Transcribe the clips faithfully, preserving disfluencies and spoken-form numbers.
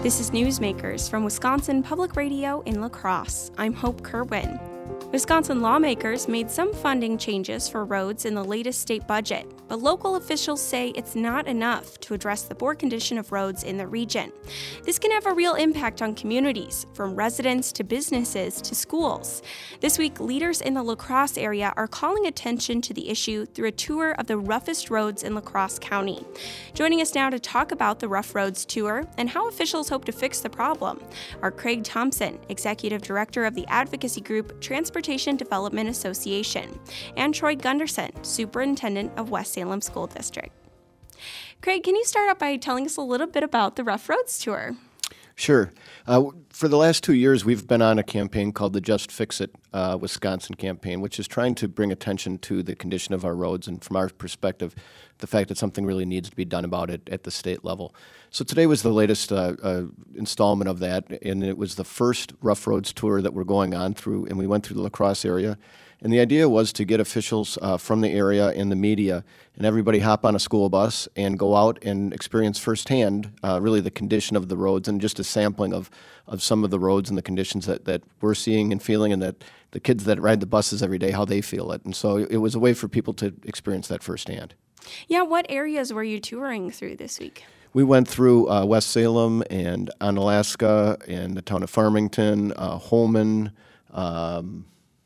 This is Newsmakers from Wisconsin Public Radio in La Crosse. I'm Hope Kerwin. Wisconsin lawmakers made some funding changes for roads in the latest state budget, but local officials say it's not enough to address the poor condition of roads in the region. This can have a real impact on communities, from residents to businesses to schools. This week, leaders in the La Crosse area are calling attention to the issue through a tour of the roughest roads in La Crosse County. Joining us now to talk about the Rough Roads Tour and how officials hope to fix the problem are Craig Thompson, Executive Director of the advocacy group Transportation Development Association, and Troy Gunderson, Superintendent of West Salem School District. Craig, can you start out by telling us a little bit about the Rough Roads Tour? Sure. Uh, for the last two years, we've been on a campaign called the Just Fix It uh, Wisconsin campaign, which is trying to bring attention to the condition of our roads and, from our perspective, the fact that something really needs to be done about it at the state level. So today was the latest uh, uh, installment of that, and it was the first Rough Roads Tour that we're going on through, and we went through the La Crosse area. And the idea was to get officials uh, from the area and the media and everybody hop on a school bus and go out and experience firsthand uh, really the condition of the roads and just a sampling of, of some of the roads and the conditions that, that we're seeing and feeling, and that the kids that ride the buses every day, how they feel it. And so it was a way for people to experience that firsthand. Yeah, what areas were you touring through this week? We went through uh, West Salem and Onalaska and the town of Farmington, uh, Holmen, um,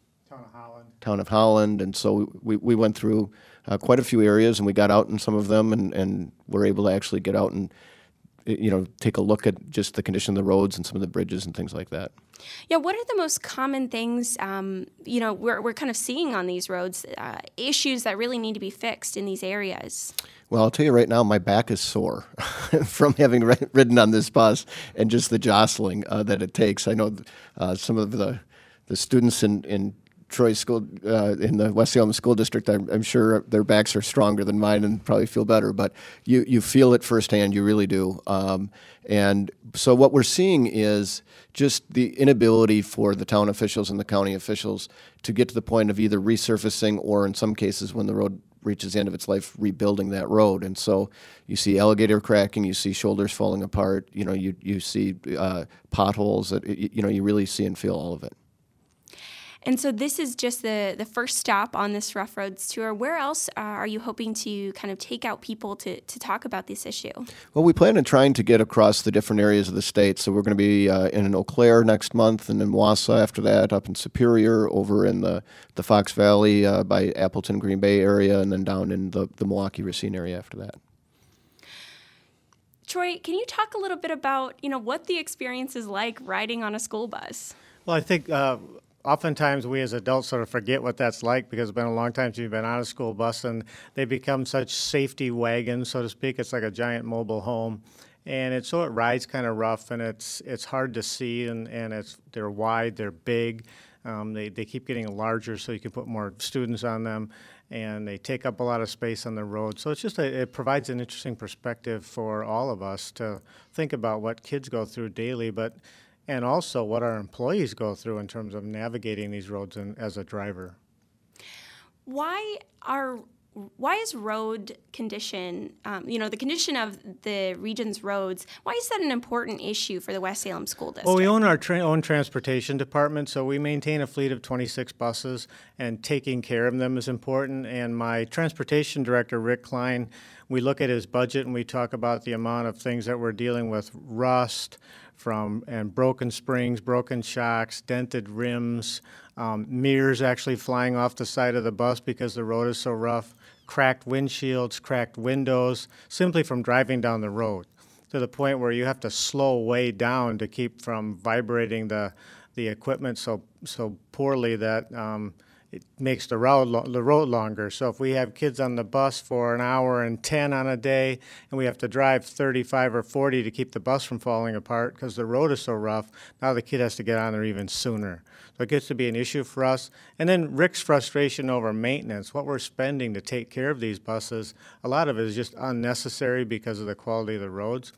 town of Holland, and so we, we went through uh, quite a few areas, and we got out in some of them, and, and were able to actually get out and you know take a look at just the condition of the roads and some of the bridges and things like that. Yeah, what are the most common things um, you know we're we're kind of seeing on these roads, uh, issues that really need to be fixed in these areas? Well, I'll tell you right now, my back is sore from having ridden on this bus and just the jostling uh, that it takes. I know uh, some of the the students in in Troy School uh, in the West Salem School District, I'm, I'm sure their backs are stronger than mine and probably feel better, but you, you feel it firsthand, you really do. Um, and so what we're seeing is just the inability for the town officials and the county officials to get to the point of either resurfacing or, in some cases, when the road reaches the end of its life, rebuilding that road. And so you see alligator cracking, you see shoulders falling apart, you know, you, you see uh, potholes, that, you know, you really see and feel all of it. And so this is just the, the first stop on this Rough Roads Tour. Where else uh, are you hoping to kind of take out people to, to talk about this issue? Well, we plan on trying to get across the different areas of the state. So we're going to be uh, in Eau Claire next month, and in Wausau after that, up in Superior, over in the, the Fox Valley uh, by Appleton, Green Bay area, and then down in the, the Milwaukee, Racine area after that. Troy, can you talk a little bit about, you know, what the experience is like riding on a school bus? Well, I think uh, oftentimes we as adults sort of forget what that's like, because it's been a long time since you've been on a school bus, and they become such safety wagons, so to speak. It's like a giant mobile home, and it's so it rides kind of rough, and it's it's hard to see, and, and it's they're wide, they're big. Um, they, they keep getting larger so you can put more students on them, and they take up a lot of space on the road. So it's just a, it provides an interesting perspective for all of us to think about what kids go through daily, but and also what our employees go through in terms of navigating these roads and, as a driver. Why are why is road condition, um, you know, the condition of the region's roads, why is that an important issue for the West Salem School District? Well, we own our tra- own transportation department, so we maintain a fleet of twenty-six buses, and taking care of them is important. And my transportation director, Rick Klein, we look at his budget and we talk about the amount of things that we're dealing with: rust, from and broken springs, broken shocks, dented rims, um, mirrors actually flying off the side of the bus because the road is so rough, cracked windshields, cracked windows, simply from driving down the road, to the point where you have to slow way down to keep from vibrating the the equipment so so poorly that um, it makes the road lo- the road longer. So if we have kids on the bus for an hour and ten on a day, and we have to drive thirty-five or forty to keep the bus from falling apart because the road is so rough, now the kid has to get on there even sooner. So it gets to be an issue for us. And then Rick's frustration over maintenance, what we're spending to take care of these buses, a lot of it is just unnecessary because of the quality of the roads.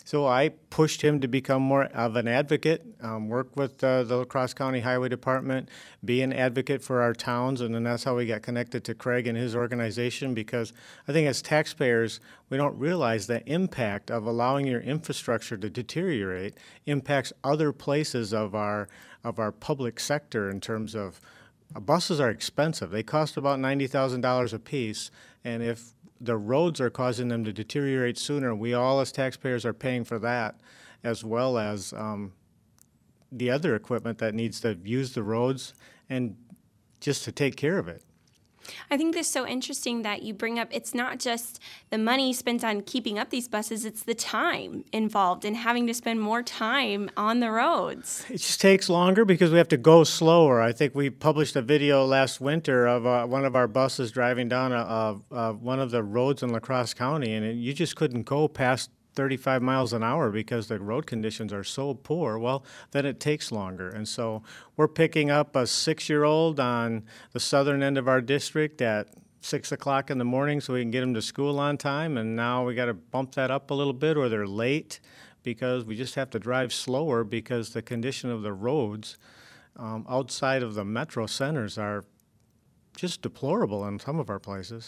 So I pushed him to become more of an advocate, um, work with uh, the La Crosse County Highway Department, be an advocate for our towns, and then that's how we got connected to Craig and his organization, because I think as taxpayers, we don't realize the impact of allowing your infrastructure to deteriorate impacts other places of our of our public sector in terms of uh, buses are expensive. They cost about ninety thousand dollars a piece, and if the roads are causing them to deteriorate sooner, we all as taxpayers are paying for that, as well as um, the other equipment that needs to use the roads and just to take care of it. I think this is so interesting that you bring up it's not just the money spent on keeping up these buses, it's the time involved in having to spend more time on the roads. It just takes longer because we have to go slower. I think we published a video last winter of uh, one of our buses driving down a, a, a, one of the roads in La Crosse County, and it, you just couldn't go past thirty-five miles an hour because the road conditions are so poor. Well, then it takes longer. And so we're picking up a six-year-old on the southern end of our district at six o'clock in the morning so we can get them to school on time. And now we got to bump that up a little bit or they're late because we just have to drive slower because the condition of the roads um, outside of the metro centers are just deplorable in some of our places.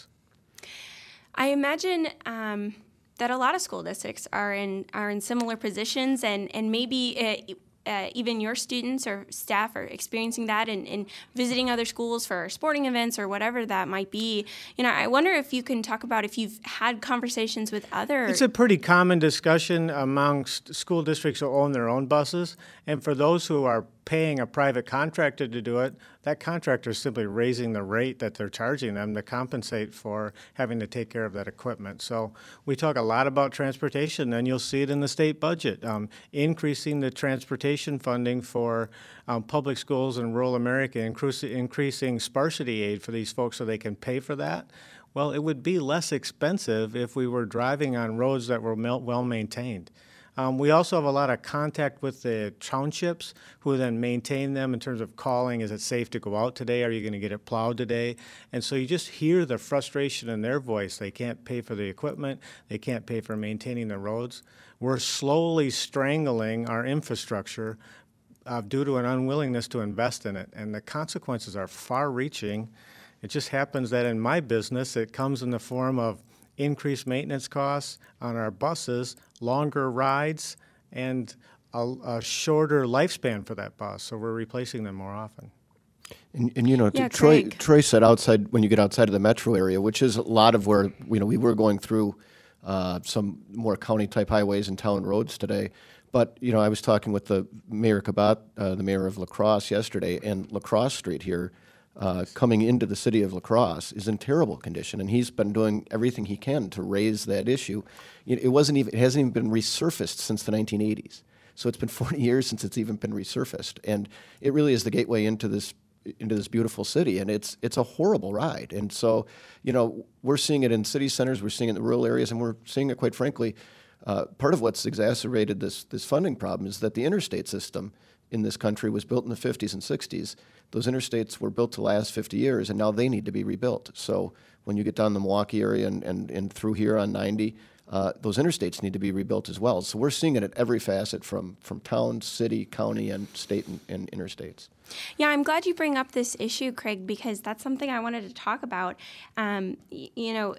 I imagine um that a lot of school districts are in are in similar positions, and and maybe uh, uh, even your students or staff are experiencing that and, and visiting other schools for sporting events or whatever that might be. You know, I wonder if you can talk about if you've had conversations with other. It's a pretty common discussion amongst school districts who own their own buses, and for those who are paying a private contractor to do it, that contractor is simply raising the rate that they're charging them to compensate for having to take care of that equipment. So we talk a lot about transportation, and you'll see it in the state budget, um, increasing the transportation funding for um, public schools in rural America, increasing, increasing sparsity aid for these folks so they can pay for that. Well, it would be less expensive if we were driving on roads that were well maintained. Um, we also have a lot of contact with the townships who then maintain them in terms of calling, is it safe to go out today? Are you going to get it plowed today? And so you just hear the frustration in their voice. They can't pay for the equipment. They can't pay for maintaining the roads. We're slowly strangling our infrastructure uh, due to an unwillingness to invest in it. And the consequences are far-reaching. It just happens that in my business, it comes in the form of increased maintenance costs on our buses, longer rides, and a, a shorter lifespan for that bus. So we're replacing them more often. And, and you know, Yeah, Troy, Craig. Troy said outside, when you get outside of the metro area, which is a lot of where, you know, we were going through uh, some more county-type highways and town roads today. But, you know, I was talking with the Mayor Kabat, uh, the mayor of La Crosse yesterday, and La Crosse Street here, Uh, coming into the city of La Crosse, is in terrible condition, and he's been doing everything he can to raise that issue. It, it wasn't even, it hasn't even been resurfaced since the nineteen eighties. So it's been forty years since it's even been resurfaced, and it really is the gateway into this into this beautiful city, and it's it's a horrible ride. And so, you know, we're seeing it in city centers, we're seeing it in the rural areas, and we're seeing it, quite frankly. Uh, part of what's exacerbated this this funding problem is that the interstate system in this country was built in the fifties and sixties. Those interstates were built to last fifty years, and now they need to be rebuilt. So when you get down the Milwaukee area and, and, and through here on ninety, uh, those interstates need to be rebuilt as well. So we're seeing it at every facet from, from town, city, county, and state and, and interstates. Yeah, I'm glad you bring up this issue, Craig, because that's something I wanted to talk about. Um, y- you know,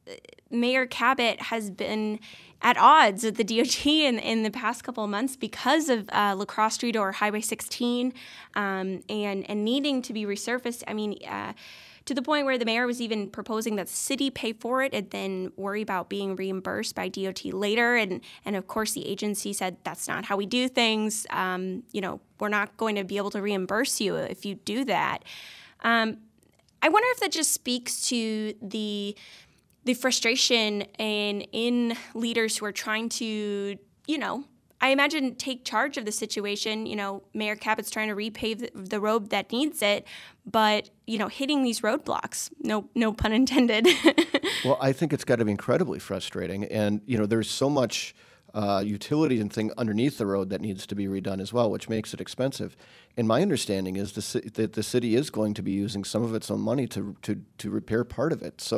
Mayor Kabat has been at odds with the D O T in, in the past couple of months because of uh, La Crosse Street or Highway sixteen um, and, and needing to be resurfaced. I mean, uh, to the point where the mayor was even proposing that the city pay for it and then worry about being reimbursed by D O T later. And, and of course, the agency said that's not how we do things. Um, you know, we're not going to be able to reimburse you if you do that. Um, I wonder if that just speaks to the the frustration in, in leaders who are trying to, you know, I imagine take charge of the situation. You know, Mayor Kabat's trying to repave the, the road that needs it, but, you know, hitting these roadblocks, no no pun intended. Well, I think it's got to be incredibly frustrating. And, you know, there's so much uh, utility and thing underneath the road that needs to be redone as well, which makes it expensive. And my understanding is the, that the city is going to be using some of its own money to, to, to repair part of it. So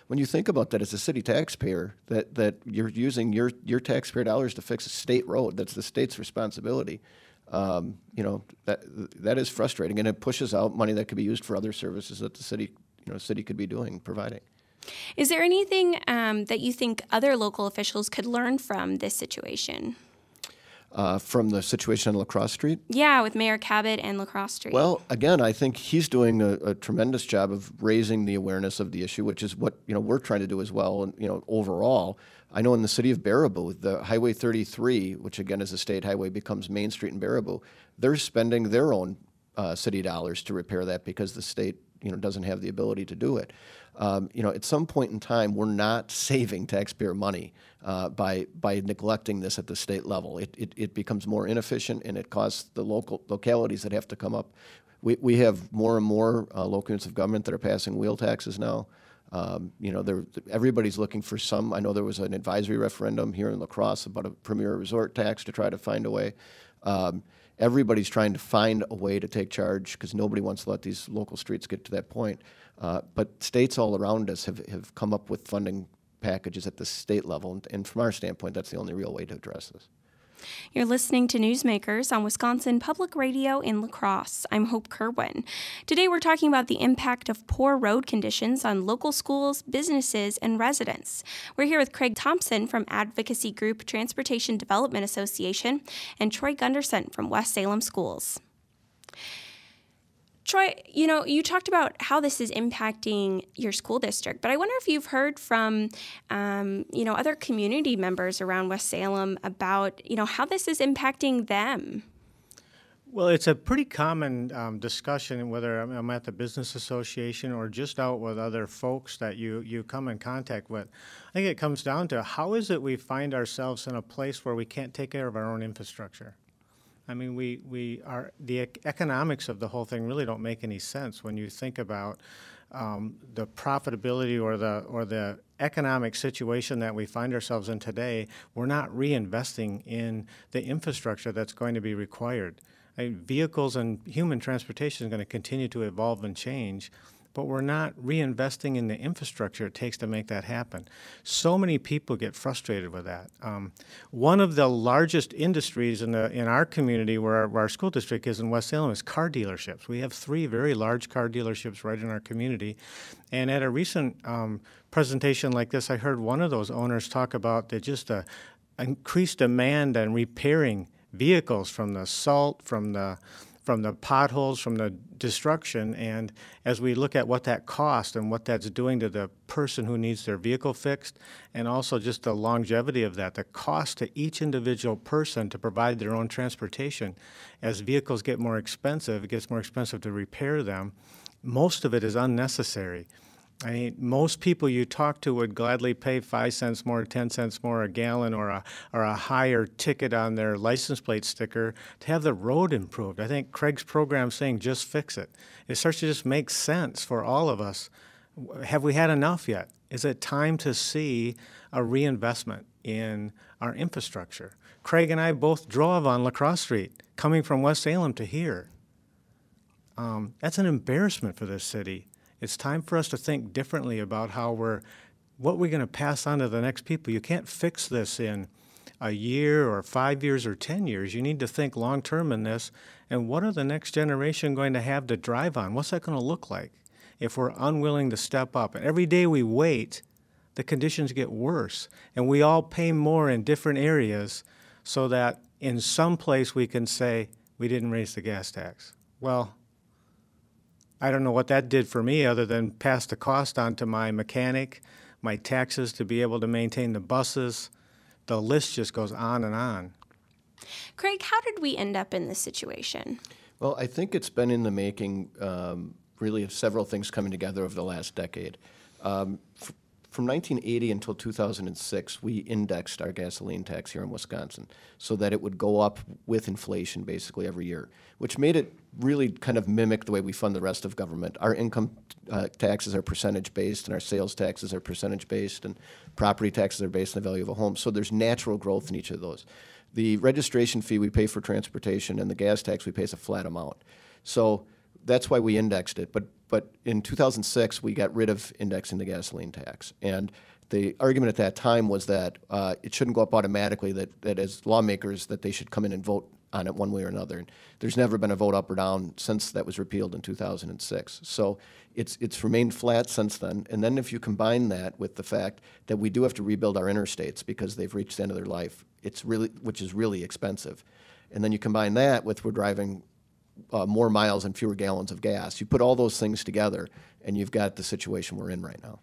when you think about that as a city taxpayer, that, that you're using your, your taxpayer dollars to fix a state road, that's the state's responsibility. Um, you know, that that is frustrating, and it pushes out money that could be used for other services that the city, you know, city could be doing, providing. Is there anything um, that you think other local officials could learn from this situation? Uh, from the situation on La Crosse Street? Yeah, with Mayor Cabot and La Crosse Street. Well, again, I think he's doing a, a tremendous job of raising the awareness of the issue, which is what, you know, we're trying to do as well. And, you know, overall, I know in the city of Baraboo, the Highway thirty-three, which again is a state highway, becomes Main Street in Baraboo. They're spending their own uh, city dollars to repair that because the state, you know, doesn't have the ability to do it. Um, you know, at some point in time, we're not saving taxpayer money uh, by by neglecting this at the state level. It, it it becomes more inefficient, and it costs the local localities that have to come up. We we have more and more uh, local units of government that are passing wheel taxes now. Um, you know, they're, everybody's looking for some. I know there was an advisory referendum here in La Crosse about a premier resort tax to try to find a way. Um, everybody's trying to find a way to take charge because nobody wants to let these local streets get to that point. Uh, but states all around us have, have come up with funding packages at the state level, and, and from our standpoint, that's the only real way to address this. You're listening to Newsmakers on Wisconsin Public Radio in La Crosse. I'm Hope Kerwin. Today we're talking about the impact of poor road conditions on local schools, businesses, and residents. We're here with Craig Thompson from advocacy group Transportation Development Association and Troy Gunderson from West Salem Schools. Troy, you know, you talked about how this is impacting your school district, but I wonder if you've heard from, um, you know, other community members around West Salem about, you know, how this is impacting them. Well, it's a pretty common um, discussion, whether I'm at the business association or just out with other folks that you, you come in contact with. I think it comes down to how is it we find ourselves in a place where we can't take care of our own infrastructure? I mean, we, we are, the ec- economics of the whole thing really don't make any sense when you think about um, the profitability or the or the economic situation that we find ourselves in today. We're not reinvesting in the infrastructure that's going to be required. I mean, vehicles and human transportation is going to continue to evolve and change, but we're not reinvesting in the infrastructure it takes to make that happen. So many people get frustrated with that. Um, one of the largest industries in the in our community where our, where our school district is in West Salem is car dealerships. We have three very large car dealerships right in our community. And at a recent um, presentation like this, I heard one of those owners talk about the just a increased demand on repairing vehicles from the salt, from the from the potholes, from the destruction, and as we look at what that costs and what that's doing to the person who needs their vehicle fixed, and also just the longevity of that, the cost to each individual person to provide their own transportation. As vehicles get more expensive, it gets more expensive to repair them. Most of it is unnecessary. I mean, most people you talk to would gladly pay five cents more, ten cents more a gallon, or a or a higher ticket on their license plate sticker to have the road improved. I think Craig's program saying just fix it. It starts to just make sense for all of us. Have we had enough yet? Is it time to see a reinvestment in our infrastructure? Craig and I both drove on La Crosse Street, coming from West Salem to here. Um, that's an embarrassment for this city. It's time for us to think differently about how we're, what we're going to pass on to the next people. You can't fix this in a year or five years or ten years. You need to think long-term in this. And what are the next generation going to have to drive on? What's that going to look like if we're unwilling to step up? And every day we wait, the conditions get worse. And we all pay more in different areas so that in some place we can say, we didn't raise the gas tax. Well, I don't know what that did for me other than pass the cost on to my mechanic, my taxes to be able to maintain the buses. The list just goes on and on. Craig, how did we end up in this situation? Well, I think it's been in the making, um, really, of several things coming together over the last decade. Um, f- from nineteen eighty until two thousand six, we indexed our gasoline tax here in Wisconsin so that it would go up with inflation basically every year, which made it really kind of mimic the way we fund the rest of government. Our income uh, taxes are percentage-based, and our sales taxes are percentage-based, and property taxes are based on the value of a home. So there's natural growth in each of those. The registration fee we pay for transportation and the gas tax we pay is a flat amount. So that's why we indexed it. But but in two thousand six, we got rid of indexing the gasoline tax. And the argument at that time was that uh, it shouldn't go up automatically, that, that as lawmakers that they should come in and vote on it one way or another. And there's never been a vote up or down since that was repealed in two thousand six. So it's it's remained flat since then. And then if you combine that with the fact that we do have to rebuild our interstates because they've reached the end of their life, it's really which is really expensive. And then you combine that with we're driving uh, more miles and fewer gallons of gas. You put all those things together, and you've got the situation we're in right now.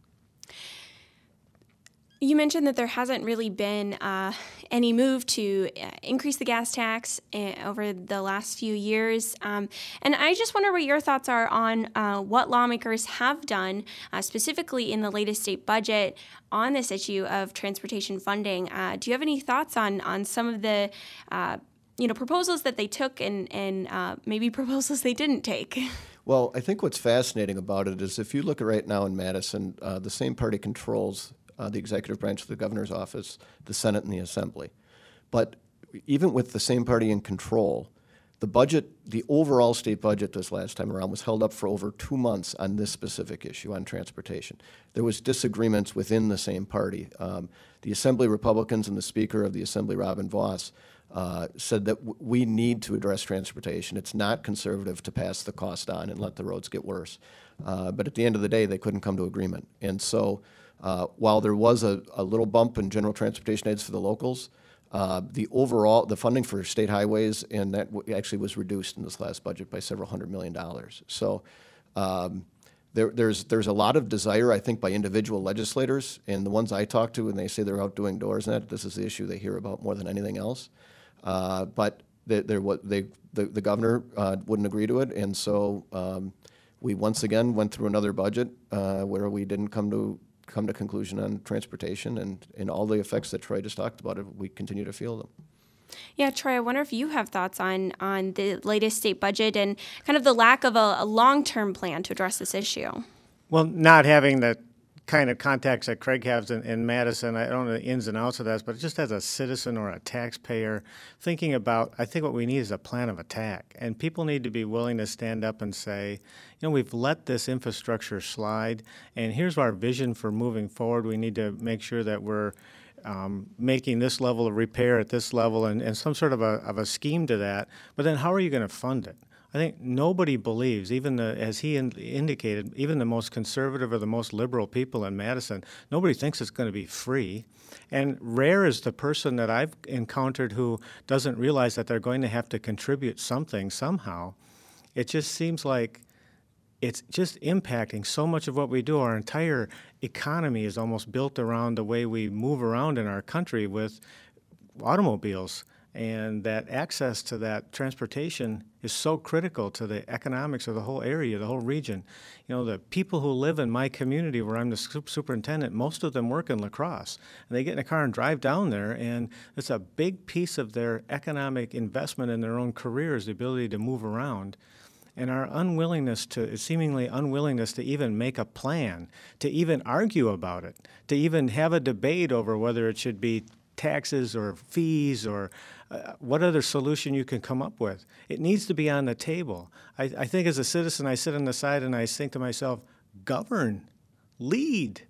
You mentioned that there hasn't really been uh, any move to uh, increase the gas tax uh, over the last few years. Um, and I just wonder what your thoughts are on uh, what lawmakers have done, uh, specifically in the latest state budget, on this issue of transportation funding. Uh, do you have any thoughts on, on some of the uh, you know, proposals that they took and, and uh, maybe proposals they didn't take? Well, I think what's fascinating about it is if you look at right now in Madison, uh, the same party controls Uh, the executive branch of the governor's office, the Senate, and the Assembly. But even with the same party in control, the budget, the overall state budget this last time around was held up for over two months on this specific issue on transportation. There was disagreements within the same party. Um, the Assembly Republicans and the Speaker of the Assembly, Robin Vos, uh, said that w- we need to address transportation. It's not conservative to pass the cost on and let the roads get worse. Uh, but at the end of the day, they couldn't come to agreement. And so Uh, while there was a, a little bump in general transportation aids for the locals, uh, the overall, the funding for state highways, and that w- actually was reduced in this last budget by several hundred million dollars. So um, there, there's there's a lot of desire, I think, by individual legislators, and the ones I talk to, and they say they're out doing doors and that, this is the issue they hear about more than anything else. Uh, but they, they're what they, the, the governor uh, wouldn't agree to it, and so um, we once again went through another budget uh, where we didn't come to come to conclusion on transportation, and, and all the effects that Troy just talked about, we continue to feel them. Yeah, Troy, I wonder if you have thoughts on, on the latest state budget and kind of the lack of a, a long-term plan to address this issue. Well, not having the kind of contacts that Craig has in, in Madison, I don't know the ins and outs of that, but just as a citizen or a taxpayer, thinking about, I think what we need is a plan of attack. And people need to be willing to stand up and say, you know, we've let this infrastructure slide, and here's our vision for moving forward. We need to make sure that we're um, making this level of repair at this level and, and some sort of a, of a scheme to that. But then how are you going to fund it? I think nobody believes, even the, as he in, indicated, even the most conservative or the most liberal people in Madison, nobody thinks it's going to be free. And rare is the person that I've encountered who doesn't realize that they're going to have to contribute something somehow. It just seems like it's just impacting so much of what we do. Our entire economy is almost built around the way we move around in our country with automobiles. And that access to that transportation is so critical to the economics of the whole area, the whole region. You know, the people who live in my community where I'm the superintendent, most of them work in La Crosse. And they get in a car and drive down there, and it's a big piece of their economic investment in their own careers, the ability to move around. And our unwillingness to, seemingly unwillingness to even make a plan, to even argue about it, to even have a debate over whether it should be taxes or fees or uh, what other solution you can come up with. It needs to be on the table. I, I think as a citizen, I sit on the side and I think to myself, govern, lead,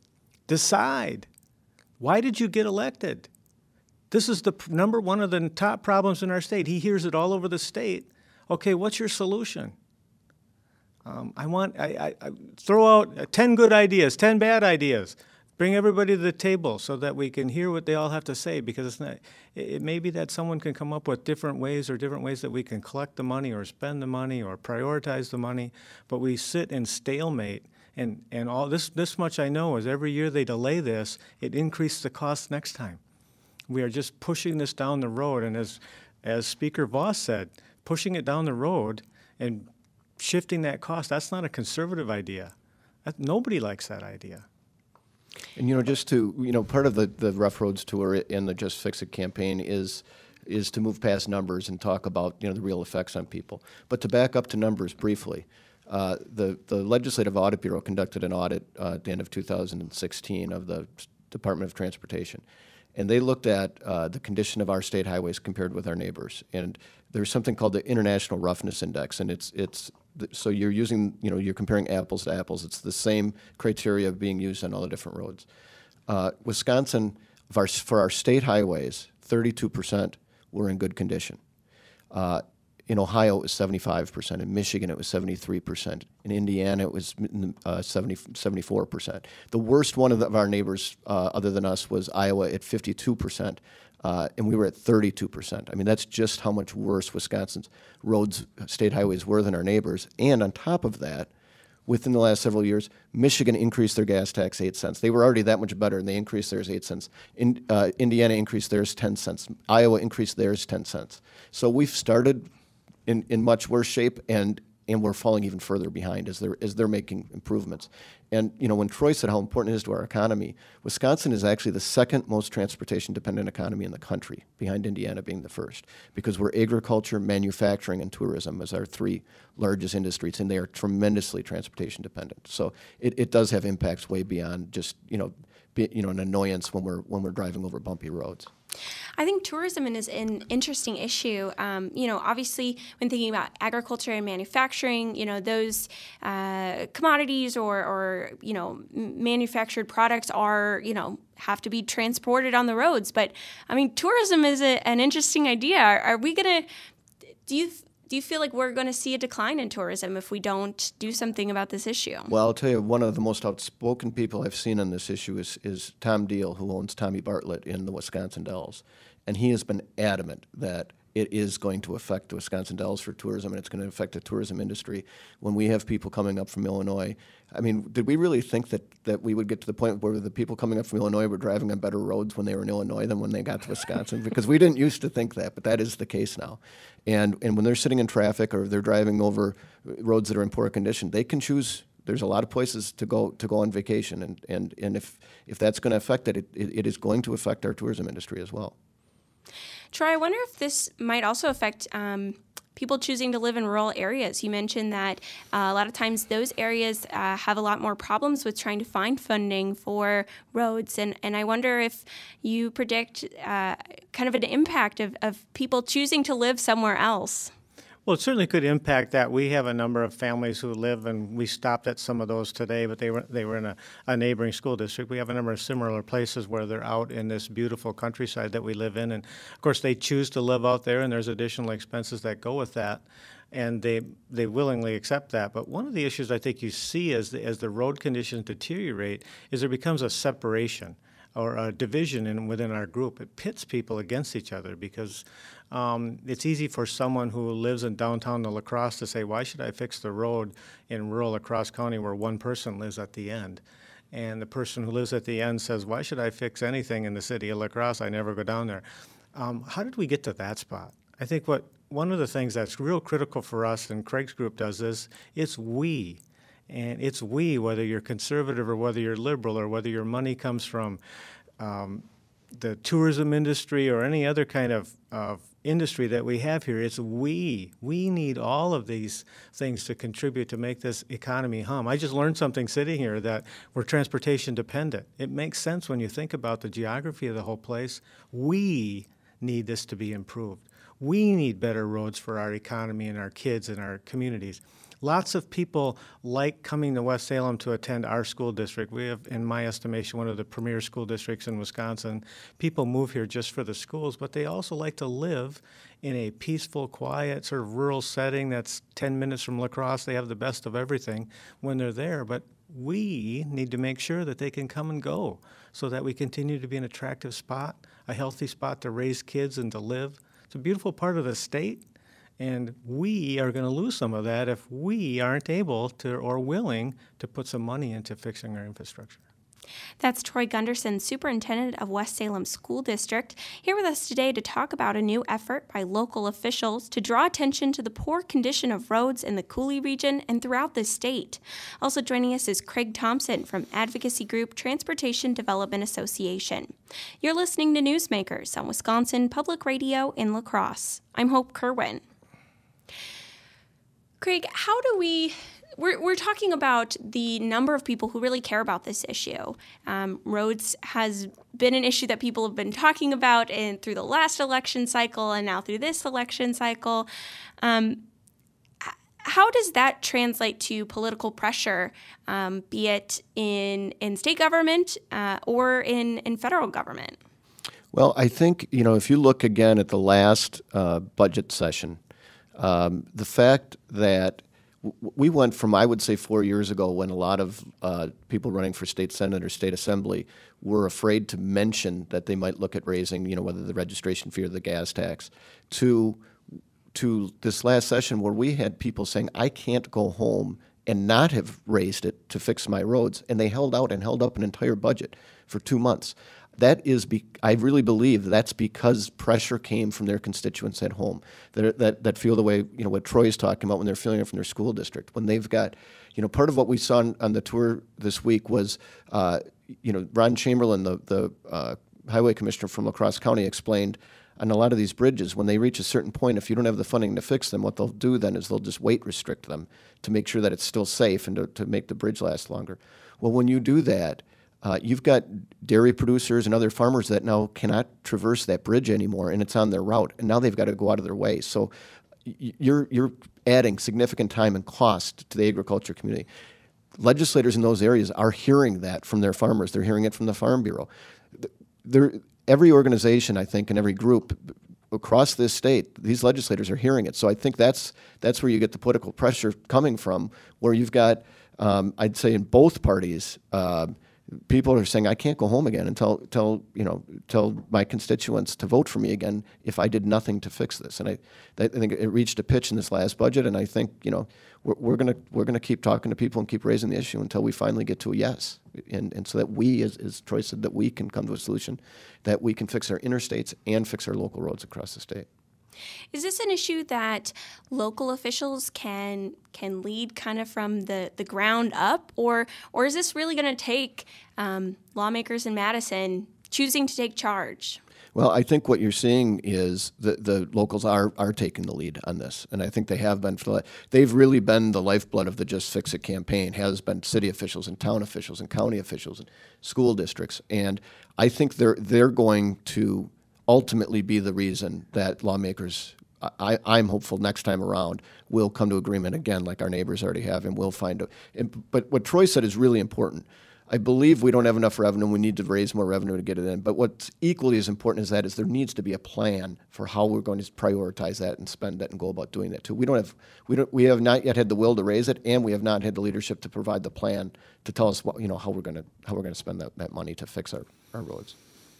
decide. Why did you get elected? This is the p- number one of the top problems in our state. He hears it all over the state. Okay, what's your solution? Um, I want, I, I, I throw out ten good ideas, ten bad ideas. Bring everybody to the table so that we can hear what they all have to say, because it's not, it, it may be that someone can come up with different ways or different ways that we can collect the money or spend the money or prioritize the money, but we sit in stalemate. And, and all this, this much I know is every year they delay this, it increases the cost next time. We are just pushing this down the road, and as, as Speaker Vos said, pushing it down the road and shifting that cost, that's not a conservative idea. That, nobody likes that idea. And, you know, just to, you know, part of the, the Rough Roads Tour and the Just Fix It campaign is is to move past numbers and talk about, you know, the real effects on people. But to back up to numbers briefly, uh, the, the Legislative Audit Bureau conducted an audit uh, at the end of two thousand sixteen of the Department of Transportation. And they looked at uh, the condition of our state highways compared with our neighbors. And there's something called the International Roughness Index, and it's it's th- so you're using, you know, you're comparing apples to apples. It's the same criteria being used on all the different roads. Uh, Wisconsin, of our, for our state highways, thirty-two percent were in good condition. Uh, in Ohio, it was seventy-five percent. In Michigan, it was seventy-three percent. In Indiana, it was uh, seventy, seventy-four percent. The worst one of, the, of our neighbors, uh, other than us, was Iowa at fifty-two percent. Uh, and we were at thirty-two percent. I mean, that's just how much worse Wisconsin's roads, state highways were than our neighbors. And on top of that, within the last several years, Michigan increased their gas tax eight cents. They were already that much better, and they increased theirs eight cents. In, uh, Indiana increased theirs ten cents. Iowa increased theirs ten cents. So we've started in, in much worse shape, and and we're falling even further behind as they're as they're making improvements. And you know, when Troy said how important it is to our economy, Wisconsin is actually the second most transportation-dependent economy in the country, behind Indiana being the first, because we're agriculture, manufacturing, and tourism as our three largest industries, and they are tremendously transportation-dependent. So it, it does have impacts way beyond just you know, be, you know, an annoyance when we're when we're driving over bumpy roads. I think tourism is an interesting issue. Um, you know, obviously, when thinking about agriculture and manufacturing, you know, those uh, commodities or, or, you know, manufactured products are, you know, have to be transported on the roads. But, I mean, tourism is a, an interesting idea. Are, are we going to, do you do you feel like we're going to see a decline in tourism if we don't do something about this issue? Well, I'll tell you, one of the most outspoken people I've seen on this issue is, is Tom Deal, who owns Tommy Bartlett in the Wisconsin Dells. And he has been adamant that it is going to affect the Wisconsin Dells for tourism, and it's going to affect the tourism industry. When we have people coming up from Illinois, I mean, did we really think that, that we would get to the point where the people coming up from Illinois were driving on better roads when they were in Illinois than when they got to Wisconsin? Because we didn't used to think that, but that is the case now. And and when they're sitting in traffic or they're driving over roads that are in poor condition, they can choose. There's a lot of places to go to go on vacation, and, and, and if, if that's going to affect it, it, it is going to affect our tourism industry as well. Troy, I wonder if this might also affect um, people choosing to live in rural areas. You mentioned that uh, a lot of times those areas uh, have a lot more problems with trying to find funding for roads, and, and I wonder if you predict uh, kind of an impact of, of people choosing to live somewhere else. Well, it certainly could impact that. We have a number of families who live, and we stopped at some of those today, but they were they were in a, a neighboring school district. We have a number of similar places where they're out in this beautiful countryside that we live in, and of course they choose to live out there, and there's additional expenses that go with that, and they they willingly accept that. But one of the issues I think you see as the, as the road conditions deteriorate is there becomes a separation or a division in, within our group. It pits people against each other because um, it's easy for someone who lives in downtown La Crosse to say, why should I fix the road in rural La Crosse County where one person lives at the end? And the person who lives at the end says, why should I fix anything in the city of La Crosse? I never go down there. Um, how did we get to that spot? I think what one of the things that's real critical for us, and Craig's group does this, it's we. And it's we, whether you're conservative or whether you're liberal or whether your money comes from um, the tourism industry or any other kind of, of industry that we have here. It's we. We need all of these things to contribute to make this economy hum. I just learned something sitting here that we're transportation dependent. It makes sense when you think about the geography of the whole place. We need this to be improved. We need better roads for our economy and our kids and our communities. Lots of people like coming to West Salem to attend our school district. We have, in my estimation, one of the premier school districts in Wisconsin. People move here just for the schools, but they also like to live in a peaceful, quiet, sort of rural setting that's ten minutes from La Crosse. They have the best of everything when they're there, but we need to make sure that they can come and go so that we continue to be an attractive spot, a healthy spot to raise kids and to live. It's a beautiful part of the state. And we are going to lose some of that if we aren't able to or willing to put some money into fixing our infrastructure. That's Troy Gunderson, Superintendent of West Salem School District, here with us today to talk about a new effort by local officials to draw attention to the poor condition of roads in the Coulee region and throughout the state. Also joining us is Craig Thompson from advocacy group Transportation Development Association. You're listening to Newsmakers on Wisconsin Public Radio in La Crosse. I'm Hope Kerwin. Craig, how do we, we're, we're talking about the number of people who really care about this issue. Um, roads has been an issue that people have been talking about in, through the last election cycle and now through this election cycle. Um, how does that translate to political pressure, um, be it in in state government uh, or in, in federal government? Well, I think, you know, if you look again at the last uh, budget session, um, the fact that w- we went from, I would say, four years ago when a lot of uh, people running for state senate or state assembly were afraid to mention that they might look at raising, you know, whether the registration fee or the gas tax, to to this last session where we had people saying, I can't go home and not have raised it to fix my roads, and they held out and held up an entire budget for two months. That is, be, I really believe that's because pressure came from their constituents at home that, that that feel the way, you know, what Troy's talking about when they're feeling it from their school district. When they've got, you know, part of what we saw on, on the tour this week was, uh, you know, Ron Chamberlain, the, the uh, highway commissioner from La Crosse County, explained on a lot of these bridges, when they reach a certain point, if you don't have the funding to fix them, what they'll do then is they'll just weight restrict them to make sure that it's still safe and to, to make the bridge last longer. Well, when you do that, Uh, you've got dairy producers and other farmers that now cannot traverse that bridge anymore, and it's on their route, and now they've got to go out of their way. So y- you're you're adding significant time and cost to the agriculture community. Legislators in those areas are hearing that from their farmers. They're hearing it from the Farm Bureau. They're, every organization, I think, and every group across this state, these legislators are hearing it. So I think that's that's where you get the political pressure coming from, where you've got, um, I'd say, in both parties. Uh, People are saying, I can't go home again and tell, tell, you know, tell my constituents to vote for me again if I did nothing to fix this. And I, I think it reached a pitch in this last budget, and I think, you know, we're, we're gonna we're gonna keep talking to people and keep raising the issue until we finally get to a yes, and and so that we, as, as Troy said, that we can come to a solution, that we can fix our interstates and fix our local roads across the state. Is this an issue that local officials can can lead kind of from the, the ground up, or or is this really going to take um, lawmakers in Madison choosing to take charge? Well, I think what you're seeing is the the locals are are taking the lead on this, and I think they have been for the, they've really been the lifeblood of the Just Fix It campaign. Has been city officials and town officials and county officials and school districts, and I think they're they're going to ultimately be the reason that lawmakers, I, I'm hopeful next time around, will come to agreement again like our neighbors already have, and we'll find a, and, but what Troy said is really important. I believe we don't have enough revenue, we need to raise more revenue to get it in, but what's equally as important as that is there needs to be a plan for how we're going to prioritize that and spend that and go about doing that too. We don't have, we don't, we have not yet had the will to raise it, and we have not had the leadership to provide the plan to tell us what, you know, how we're going to, how we're going to spend that, that money to fix our, our roads.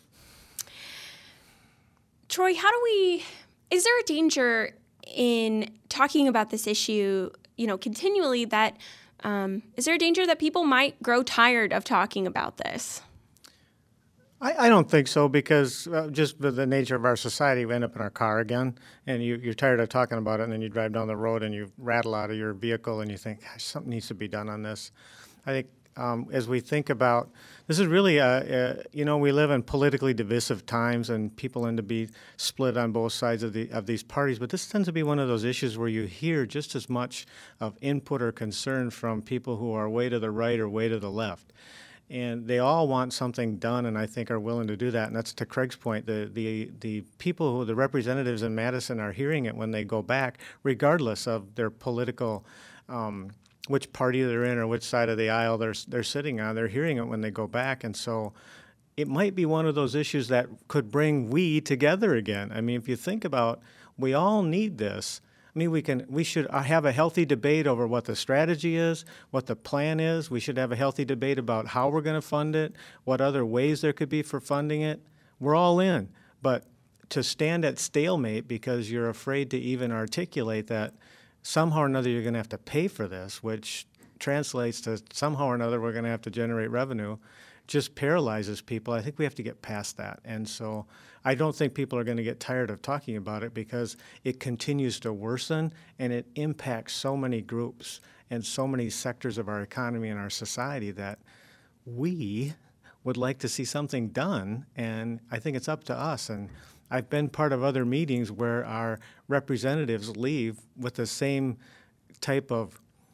Troy, how do we, is there a danger in talking about this issue, you know, continually that, um, is there a danger that people might grow tired of talking about this? I, I don't think so, because uh, just with the nature of our society, we end up in our car again, and you, you're tired of talking about it, and then you drive down the road and you rattle out of your vehicle and you think, gosh, something needs to be done on this. I think Um, as we think about, this is really, a, a, you know, we live in politically divisive times, and people tend to be split on both sides of the of these parties. But this tends to be one of those issues where you hear just as much of input or concern from people who are way to the right or way to the left. And they all want something done, and I think are willing to do that. And that's to Craig's point. The the the people who, the representatives in Madison, are hearing it when they go back, regardless of their political um which party they're in or which side of the aisle they're they're sitting on. They're hearing it when they go back, and so it might be one of those issues that could bring we together again. I mean, if you think about, we all need this. I mean, we can we should have a healthy debate over what the strategy is, what the plan is. We should have a healthy debate about how we're going to fund it, what other ways there could be for funding it. We're all in, but to stand at stalemate because you're afraid to even articulate that somehow or another you're going to have to pay for this, which translates to somehow or another we're going to have to generate revenue, just paralyzes people. I think we have to get past that. And so I don't think people are going to get tired of talking about it, because it continues to worsen and it impacts so many groups and so many sectors of our economy and our society that we would like to see something done. And I think it's up to us. And I've been part of other meetings where our representatives leave with the same type of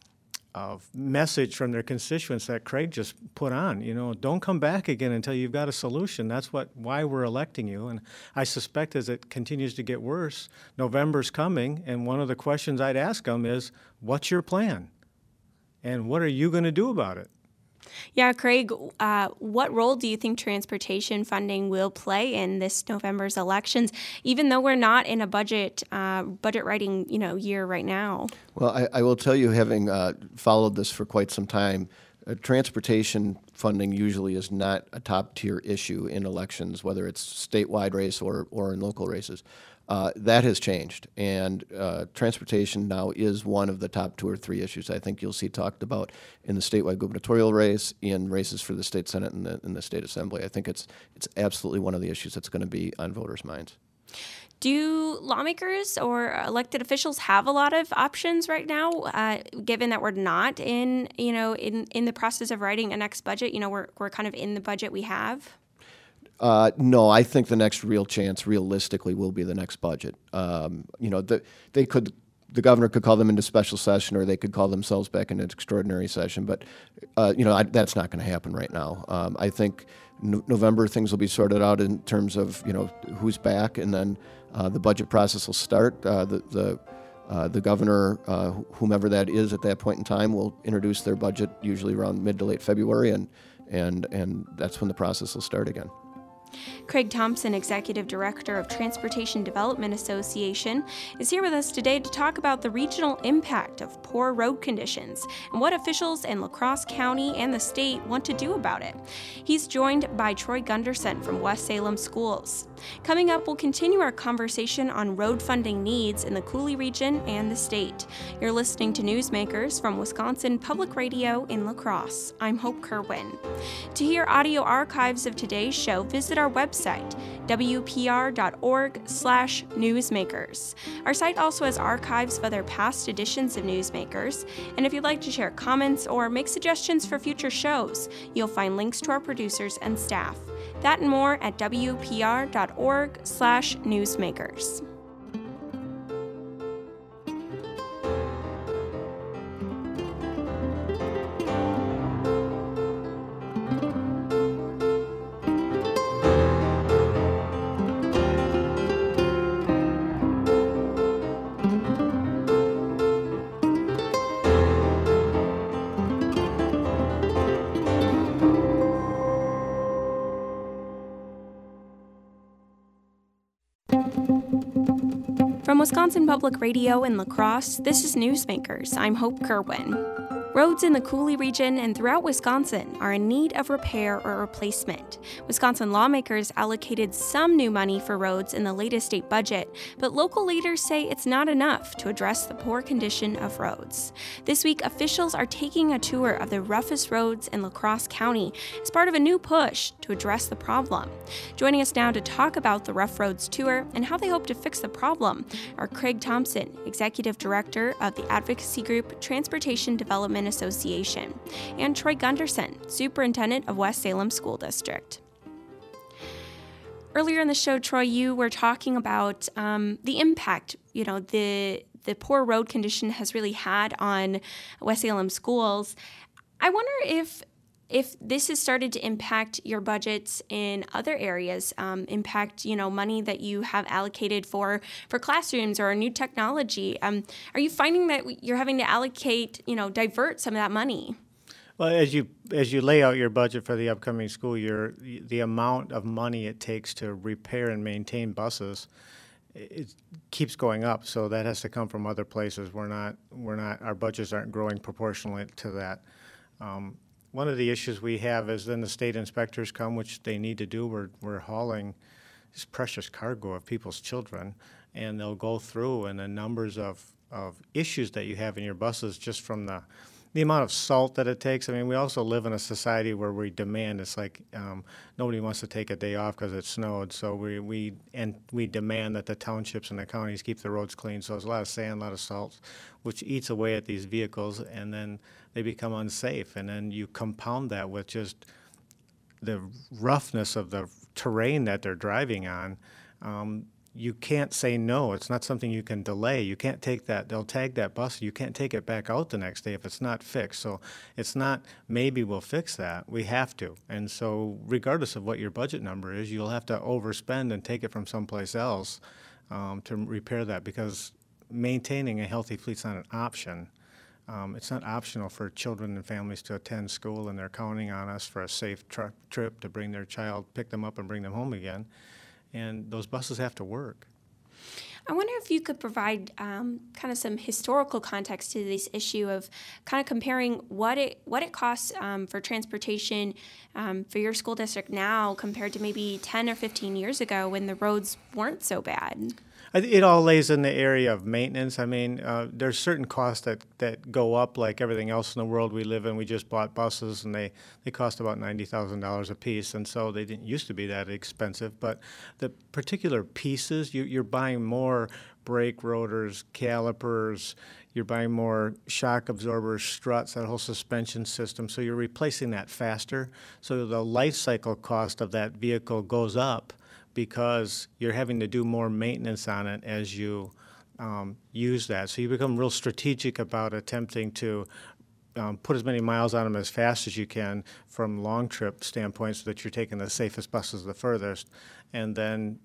of message from their constituents that Craig just put on. You know, don't come back again until you've got a solution. That's what why we're electing you. And I suspect as it continues to get worse, November's coming, and one of the questions I'd ask them is, what's your plan? And what are you going to do about it? Yeah, Craig, uh, what role do you think transportation funding will play in this November's elections, even though we're not in a budget uh, budget writing you know year right now? Well, I, I will tell you, having uh, followed this for quite some time, uh, transportation funding usually is not a top-tier issue in elections, whether it's statewide race or, or in local races. Uh, that has changed, and uh, transportation now is one of the top two or three issues I think you'll see talked about in the statewide gubernatorial race, in races for the state senate and the, and the state assembly. I think it's it's absolutely one of the issues that's going to be on voters' minds. Do lawmakers or elected officials have a lot of options right now, uh, given that we're not in you know in, in the process of writing a next budget? You know, we're we're kind of in the budget we have. Uh, no, I think the next real chance, realistically, will be the next budget. Um, you know, the, they could, the governor could call them into special session, or they could call themselves back into extraordinary session. But uh, you know, I, that's not going to happen right now. Um, I think no, November things will be sorted out in terms of you know who's back, and then uh, the budget process will start. Uh, the the uh, the governor, uh, whomever that is at that point in time, will introduce their budget usually around mid to late February, and and and that's when the process will start again. Craig Thompson, Executive Director of Transportation Development Association, is here with us today to talk about the regional impact of poor road conditions and what officials in La Crosse County and the state want to do about it. He's joined by Troy Gunderson from West Salem Schools. Coming up, we'll continue our conversation on road funding needs in the Coulee region and the state. You're listening to Newsmakers from Wisconsin Public Radio in La Crosse. I'm Hope Kerwin. To hear audio archives of today's show, visit our website, w p r dot org slash newsmakers. Our site also has archives of other past editions of Newsmakers, and if you'd like to share comments or make suggestions for future shows, you'll find links to our producers and staff. That and more at w p r dot org slash newsmakers. From Wisconsin Public Radio in La Crosse, this is Newsmakers. I'm Hope Kerwin. Roads in the Coulee region and throughout Wisconsin are in need of repair or replacement. Wisconsin lawmakers allocated some new money for roads in the latest state budget, but local leaders say it's not enough to address the poor condition of roads. This week, officials are taking a tour of the roughest roads in La Crosse County as part of a new push to address the problem. Joining us now to talk about the Rough Roads Tour and how they hope to fix the problem are Craig Thompson, Executive Director of the advocacy group Transportation Development Association, and Troy Gunderson, Superintendent of West Salem School District. Earlier in the show, Troy, you were talking about um, the impact, you know, the the poor road condition has really had on West Salem schools. I wonder if if this has started to impact your budgets in other areas, um, impact, you know, money that you have allocated for, for classrooms or new technology. Um, are you finding that you're having to allocate, you know, divert some of that money? Well, as you as you lay out your budget for the upcoming school year, the amount of money it takes to repair and maintain buses, it keeps going up. So that has to come from other places. We're not we're not our budgets aren't growing proportionally to that. Um, One of the issues we have is then the state inspectors come, which they need to do. We're, we're hauling this precious cargo of people's children, and they'll go through, and the numbers of, of issues that you have in your buses just from the the amount of salt that it takes. I mean, we also live in a society where we demand. It's like um, nobody wants to take a day off because it snowed, so we we and we demand that the townships and the counties keep the roads clean. So there's a lot of sand, a lot of salt, which eats away at these vehicles, and then they become unsafe. And then you compound that with just the roughness of the terrain that they're driving on. Um, you can't say no. It's not something you can delay. You can't take that. They'll tag that bus. You can't take it back out the next day if it's not fixed. So it's not maybe we'll fix that. We have to. And so regardless of what your budget number is, you'll have to overspend and take it from someplace else um, to repair that, because maintaining a healthy fleet's not an option. Um, it's not optional for children and families to attend school, and they're counting on us for a safe tr- trip to bring their child, pick them up and bring them home again. And those buses have to work. I wonder if you could provide um, kind of some historical context to this issue of kind of comparing what it what it costs um, for transportation um, for your school district now compared to maybe ten or fifteen years ago when the roads weren't so bad. I th- It all lays in the area of maintenance. I mean, uh, there's certain costs that, that go up, like everything else in the world we live in. We just bought buses, and they, they cost about ninety thousand dollars a piece, and so they didn't used to be that expensive. But the particular pieces, you, you're buying more brake rotors, calipers, you're buying more shock absorbers, struts, that whole suspension system, so you're replacing that faster. So the life cycle cost of that vehicle goes up, because you're having to do more maintenance on it as you um, use that. So you become real strategic about attempting to um, put as many miles on them as fast as you can from long trip standpoint, so that you're taking the safest buses the furthest. And then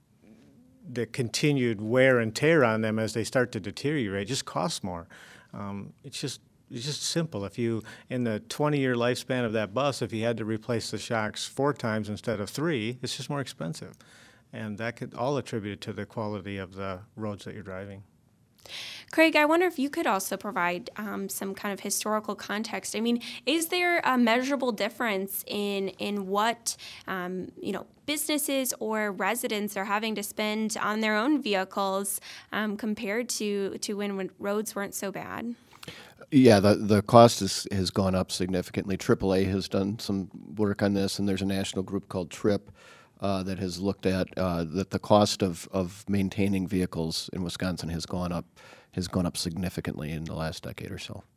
the continued wear and tear on them as they start to deteriorate just costs more. Um, it's just It's just simple. If you, in the twenty-year lifespan of that bus, if you had to replace the shocks four times instead of three, it's just more expensive. And that could all attribute to the quality of the roads that you're driving. Craig, I wonder if you could also provide um, some kind of historical context. I mean, is there a measurable difference in in what um, you know businesses or residents are having to spend on their own vehicles um, compared to to when, when roads weren't so bad? Yeah, the the cost is, has gone up significantly. triple A has done some work on this, and there's a national group called TRIP uh, that has looked at uh, that the cost of, of maintaining vehicles in Wisconsin has gone up has gone up significantly in the last decade or so.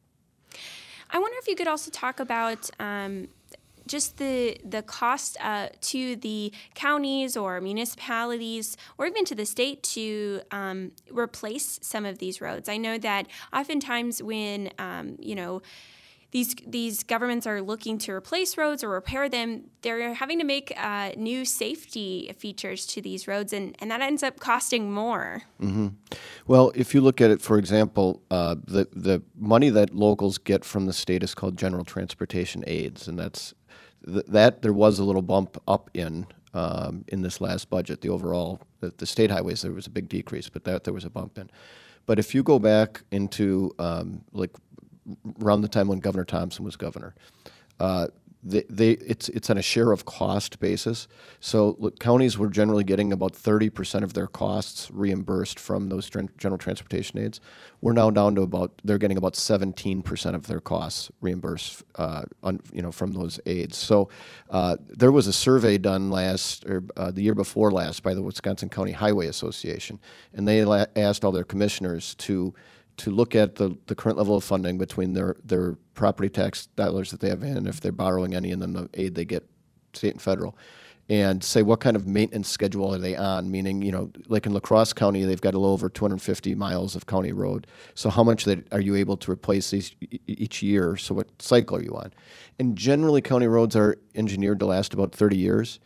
I wonder if you could also talk about um, just the the cost uh, to the counties or municipalities or even to the state to um, replace some of these roads. I know that oftentimes when um, you know these these governments are looking to replace roads or repair them, they're having to make uh, new safety features to these roads, and, and that ends up costing more. Mm-hmm. Well, if you look at it, for example, uh, the the money that locals get from the state is called general transportation aids, and that's th- that there was a little bump up in um, in this last budget. The overall the, the state highways, there was a big decrease, but that there was a bump in. But if you go back into um, like around the time when Governor Thompson was governor, uh, they, they it's it's on a share of cost basis. So look, counties were generally getting about thirty percent of their costs reimbursed from those gen- general transportation aids. We're now down to about they're getting about seventeen percent of their costs reimbursed, uh, on, you know, from those aids. So uh, there was a survey done last or uh, the year before last by the Wisconsin County Highway Association, and they la- asked all their commissioners to. to look at the, the current level of funding between their, their property tax dollars that they have in, if they're borrowing any, and then the aid they get, state and federal, and say what kind of maintenance schedule are they on, meaning, you know, like in La Crosse County, they've got a little over two hundred fifty miles of county road. So how much that are you able to replace these each year? So what cycle are you on? And generally, county roads are engineered to last about thirty years.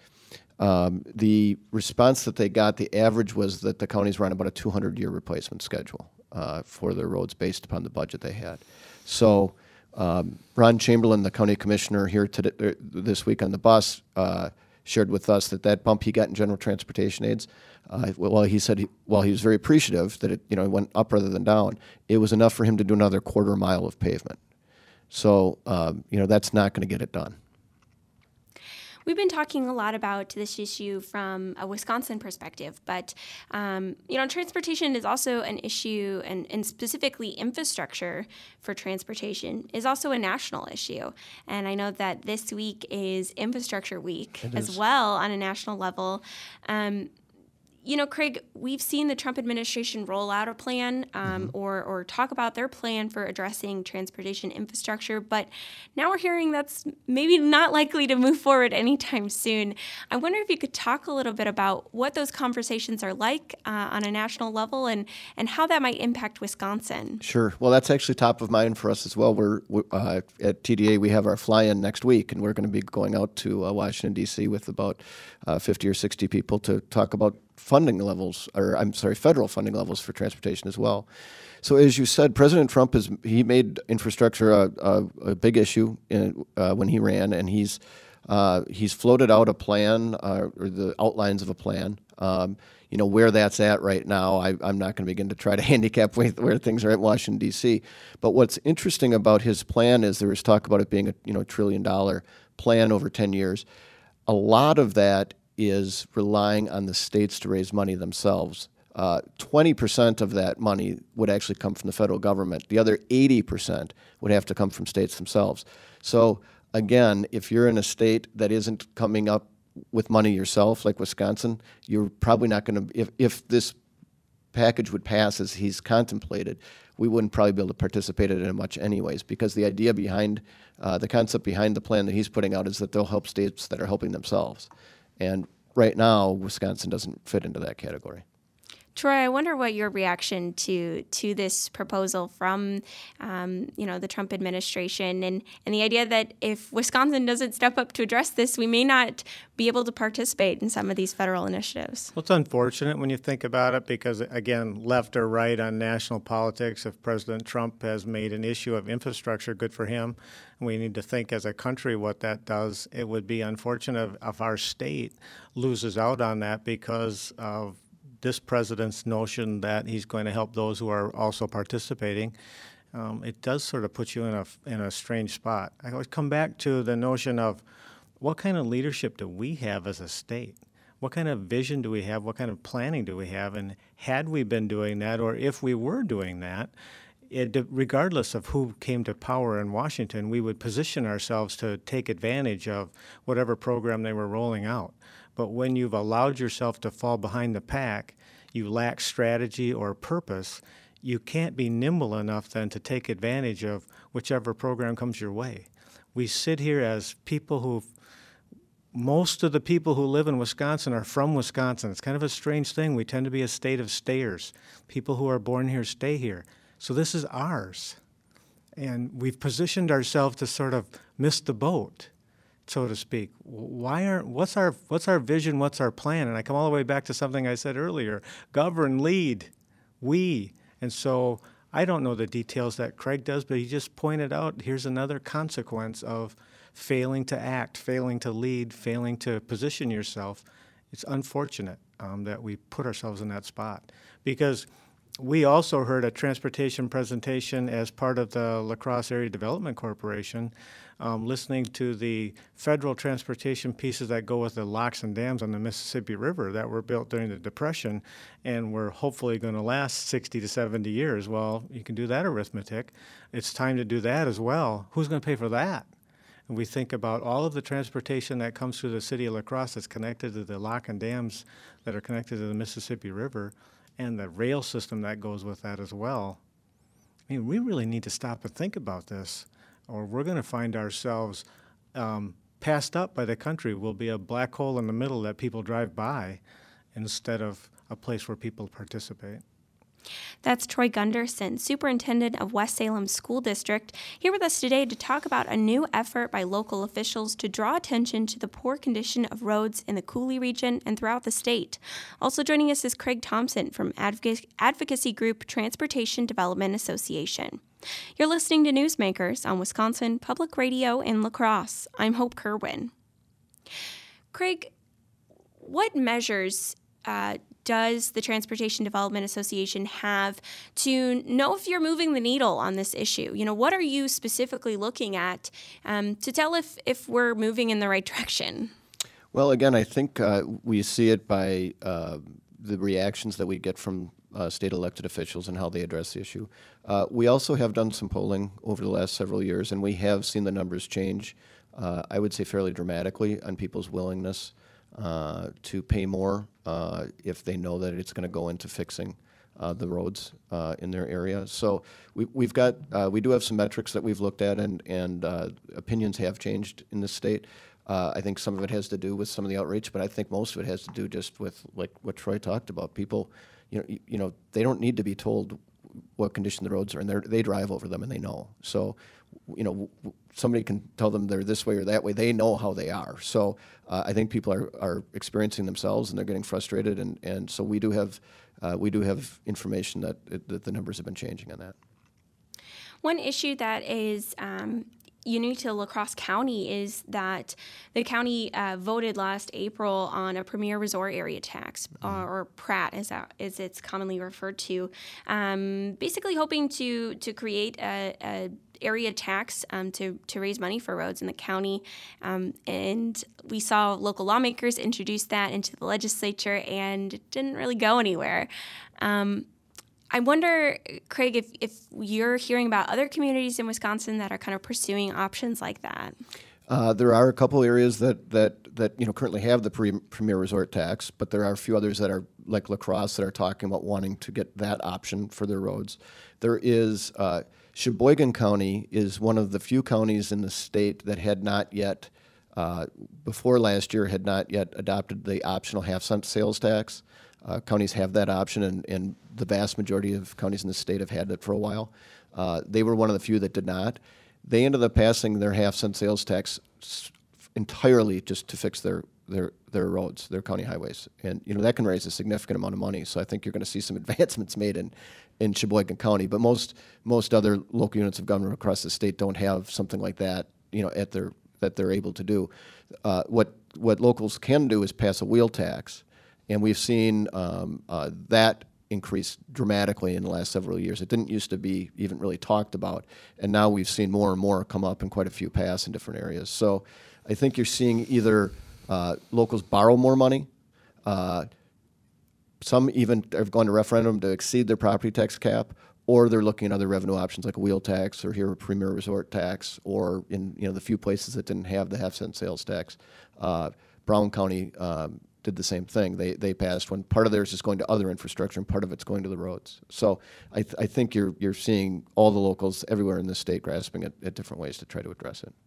Um, the response that they got, the average was that the counties run about a two hundred year replacement schedule uh, for their roads based upon the budget they had. So um, Ron Chamberlain, the county commissioner here today, this week on the bus, uh, shared with us that that bump he got in general transportation aids, uh, well, he said he, while he was very appreciative that it you know went up rather than down, it was enough for him to do another quarter mile of pavement. So um, you know that's not going to get it done. We've been talking a lot about this issue from a Wisconsin perspective, but um, you know, transportation is also an issue, and, and specifically infrastructure for transportation is also a national issue. And I know that this week is Infrastructure Week It as is. well on a national level. Um, you know, Craig, we've seen the Trump administration roll out a plan um, mm-hmm. or, or talk about their plan for addressing transportation infrastructure, but now we're hearing that's maybe not likely to move forward anytime soon. I wonder if you could talk a little bit about what those conversations are like uh, on a national level and, and how that might impact Wisconsin. Sure. Well, that's actually top of mind for us as well. We're uh, at T D A, we have our fly-in next week, and we're going to be going out to uh, Washington, D C with about uh, fifty or sixty people to talk about funding levels, or I'm sorry, federal funding levels for transportation as well. So as you said, President Trump has he made infrastructure a, a, a big issue in, uh, when he ran, and he's uh, he's floated out a plan uh, or the outlines of a plan. Um, you know where that's at right now. I, I'm not going to begin to try to handicap where, where things are at Washington D C. But what's interesting about his plan is there was talk about it being a you know trillion dollar plan over ten years. A lot of that is relying on the states to raise money themselves. Uh, twenty percent of that money would actually come from the federal government. The other eighty percent would have to come from states themselves. So again, if you're in a state that isn't coming up with money yourself, like Wisconsin, you're probably not going to, if, if this package would pass as he's contemplated, we wouldn't probably be able to participate in it much anyways, because the idea behind, uh, the concept behind the plan that he's putting out is that they'll help states that are helping themselves. And right now, Wisconsin doesn't fit into that category. Troy, I wonder what your reaction to to this proposal from, um, you know, the Trump administration and, and the idea that if Wisconsin doesn't step up to address this, we may not be able to participate in some of these federal initiatives. Well, it's unfortunate when you think about it because, again, left or right on national politics, if President Trump has made an issue of infrastructure, good for him. We need to think as a country what that does. It would be unfortunate if, if our state loses out on that because of this president's notion that he's going to help those who are also participating. Um, it does sort of put you in a in a strange spot. I always come back to the notion of what kind of leadership do we have as a state? What kind of vision do we have? What kind of planning do we have? And had we been doing that, or if we were doing that, it, regardless of who came to power in Washington, we would position ourselves to take advantage of whatever program they were rolling out. But when you've allowed yourself to fall behind the pack, you lack strategy or purpose, you can't be nimble enough then to take advantage of whichever program comes your way. We sit here as people who, most of the people who live in Wisconsin are from Wisconsin. It's kind of a strange thing. We tend to be a state of stayers. People who are born here stay here. So this is ours. And we've positioned ourselves to sort of miss the boat, so to speak. Why aren't, what's our, what's our vision, what's our plan? And I come all the way back to something I said earlier, govern, lead, we. And so I don't know the details that Craig does, but he just pointed out, here's another consequence of failing to act, failing to lead, failing to position yourself. It's unfortunate um, that we put ourselves in that spot. Because we also heard a transportation presentation as part of the La Crosse Area Development Corporation, um, listening to the federal transportation pieces that go with the locks and dams on the Mississippi River that were built during the Depression and were hopefully going to last sixty to seventy years. Well, you can do that arithmetic. It's time to do that as well. Who's going to pay for that? And we think about all of the transportation that comes through the city of La Crosse that's connected to the lock and dams that are connected to the Mississippi River, and the rail system that goes with that as well. I mean, we really need to stop and think about this, or we're going to find ourselves um, passed up by the country. We'll be a black hole in the middle that people drive by instead of a place where people participate. That's Troy Gunderson, Superintendent of West Salem School District, here with us today to talk about a new effort by local officials to draw attention to the poor condition of roads in the Coulee region and throughout the state. Also joining us is Craig Thompson from advoc- advocacy group Transportation Development Association. You're listening to Newsmakers on Wisconsin Public Radio in La Crosse. I'm Hope Kerwin. Craig, what measures uh, does the Transportation Development Association have to know if you're moving the needle on this issue? You know, what are you specifically looking at um, to tell if, if we're moving in the right direction? Well, again, I think uh, we see it by uh, the reactions that we get from uh, state elected officials and how they address the issue. Uh, we also have done some polling over the last several years, and we have seen the numbers change, uh, I would say fairly dramatically, on people's willingness uh, to pay more uh, if they know that it's going to go into fixing uh, the roads uh, in their area. So we, we've got uh, we do have some metrics that we've looked at, and and uh, opinions have changed in the state. Uh, I think some of it has to do with some of the outreach, but I think most of it has to do just with like what Troy talked about. People, you know, you, you know, they don't need to be told what condition the roads are in. They they drive over them and they know. So, you know, somebody can tell them they're this way or that way. They know how they are. So uh, I think people are, are experiencing themselves and they're getting frustrated. And, and so we do have uh, we do have information that that the numbers have been changing on that. One issue that is um, unique to La Crosse County is that the county uh, voted last April on a Premier Resort Area Tax, mm-hmm. uh, or PRAT as, that, as it's commonly referred to, um, basically hoping to to create a, a area tax um, to, to raise money for roads in the county. Um, and we saw local lawmakers introduce that into the legislature, and it didn't really go anywhere. Um, I wonder, Craig, if, if you're hearing about other communities in Wisconsin that are kind of pursuing options like that. Uh, there are a couple areas that, that, that you know currently have the pre- Premier Resort Tax, but there are a few others that are like La Crosse that are talking about wanting to get that option for their roads. There is uh, Sheboygan County is one of the few counties in the state that had not yet, uh, before last year, had not yet adopted the optional half cent sales tax. Uh, counties have that option, and, and the vast majority of counties in the state have had it for a while. Uh, they were one of the few that did not. They ended up passing their half cent sales tax entirely just to fix their, their their roads, their county highways, and you know that can raise a significant amount of money. So I think you're going to see some advancements made in, in Sheboygan County. But most most other local units of government across the state don't have something like that, you know, at their that they're able to do. Uh, what what locals can do is pass a wheel tax. And we've seen um, uh, that increase dramatically in the last several years. It didn't used to be even really talked about, and now we've seen more and more come up and quite a few pass in different areas. So I think you're seeing either uh, locals borrow more money, uh, some even have gone to referendum to exceed their property tax cap, or they're looking at other revenue options like a wheel tax or here a Premier Resort tax, or in you know the few places that didn't have the half cent sales tax. Uh, Brown County um, did the same thing. They they passed when part of theirs is going to other infrastructure and part of it's going to the roads. So I th- I think you're you're seeing all the locals everywhere in the state grasping at, at different ways to try to address it.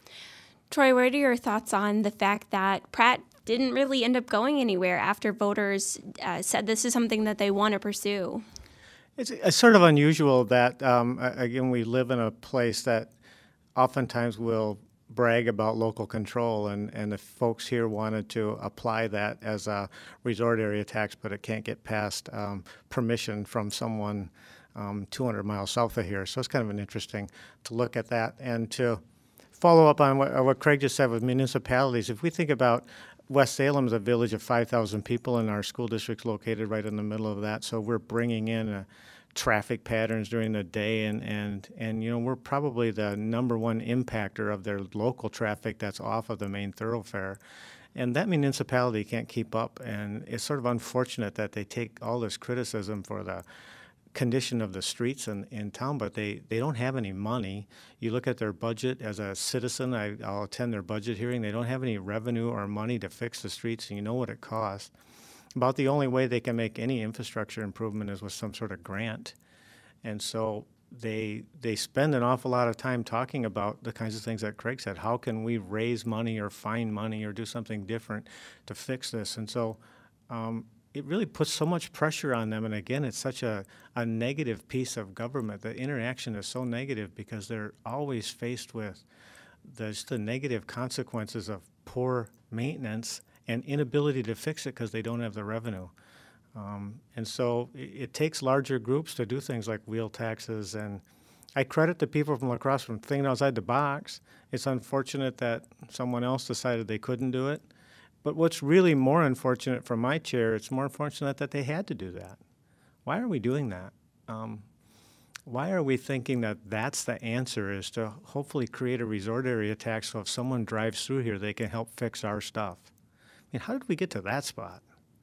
Troy, what are your thoughts on the fact that Pratt didn't really end up going anywhere after voters uh, said this is something that they want to pursue? It's, it's sort of unusual that, um, again, we live in a place that oftentimes will brag about local control, and, and the folks here wanted to apply that as a resort area tax, but it can't get past um, permission from someone um, two hundred miles south of here. So it's kind of an interesting to look at that. And to follow up on what, what Craig just said with municipalities, if we think about West Salem is a village of five thousand people, and our school district's located right in the middle of that, so we're bringing in a traffic patterns during the day, and, and, and you know, we're probably the number one impactor of their local traffic that's off of the main thoroughfare. And that municipality can't keep up, and it's sort of unfortunate that they take all this criticism for the condition of the streets in, in town, but they, they don't have any money. You look at their budget as a citizen, I, I'll attend their budget hearing, they don't have any revenue or money to fix the streets, and you know what it costs. About the only way they can make any infrastructure improvement is with some sort of grant. And so they they spend an awful lot of time talking about the kinds of things that Craig said. How can we raise money or find money or do something different to fix this? And so um, it really puts so much pressure on them. And again, it's such a, a negative piece of government. The interaction is so negative because they're always faced with the, just the negative consequences of poor maintenance and inability to fix it because they don't have the revenue. Um, and so it, it takes larger groups to do things like wheel taxes. And I credit the people from La Crosse for thinking outside the box. It's unfortunate that someone else decided they couldn't do it. But what's really more unfortunate from my chair, it's more unfortunate that they had to do that. Why are we doing that? Um, why are we thinking that that's the answer, is to hopefully create a resort area tax so if someone drives through here, they can help fix our stuff? I mean, how did we get to that spot?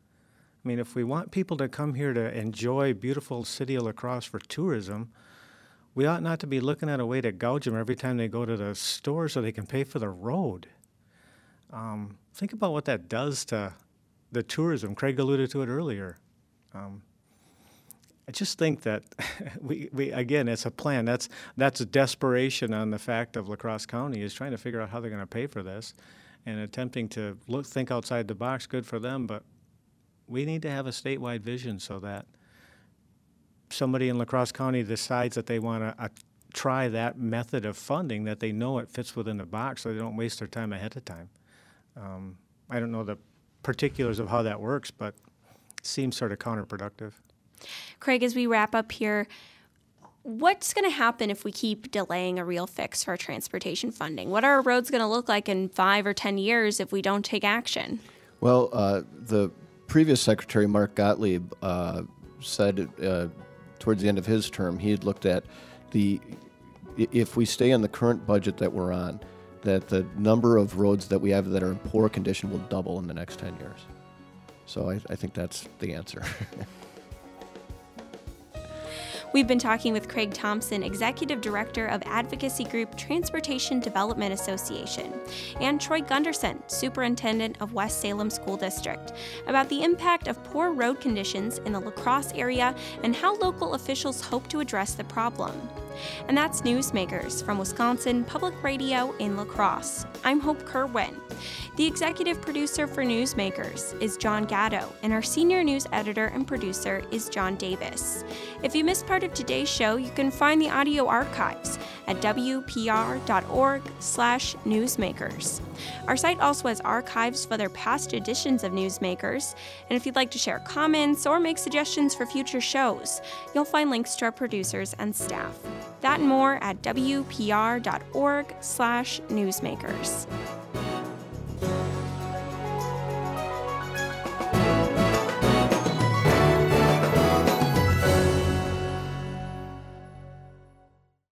I mean, if we want people to come here to enjoy beautiful city of La Crosse for tourism, we ought not to be looking at a way to gouge them every time they go to the store so they can pay for the road. Um, think about what that does to the tourism. Craig alluded to it earlier. Um, I just think that we, we again, it's a plan. That's that's a desperation on the fact of La Crosse County is trying to figure out how they're going to pay for this, and attempting to look think outside the box. Good for them, but we need to have a statewide vision so that somebody in La Crosse County decides that they want to uh, try that method of funding, that they know it fits within the box, so they don't waste their time ahead of time. Um, I don't know the particulars of how that works, but it seems sort of counterproductive. Craig, as we wrap up here, what's going to happen if we keep delaying a real fix for transportation funding? What are our roads going to look like in five or ten years if we don't take action? Well, uh, the previous Secretary, Mark Gottlieb, uh, said uh, towards the end of his term, he had looked at the, if we stay on the current budget that we're on, that the number of roads that we have that are in poor condition will double in the next ten years. So I, I think that's the answer. We've been talking with Craig Thompson, Executive Director of advocacy group Transportation Development Association, and Troy Gunderson, Superintendent of West Salem School District, about the impact of poor road conditions in the La Crosse area and how local officials hope to address the problem. And that's Newsmakers from Wisconsin Public Radio in La Crosse. I'm Hope Kerwin. The executive producer for Newsmakers is John Gatto, and our senior news editor and producer is John Davis. If you missed part of today's show, you can find the audio archives at w p r dot org slash newsmakers. Our site also has archives for their past editions of Newsmakers, and if you'd like to share comments or make suggestions for future shows, you'll find links to our producers and staff. That and more at w p r dot org slash newsmakers.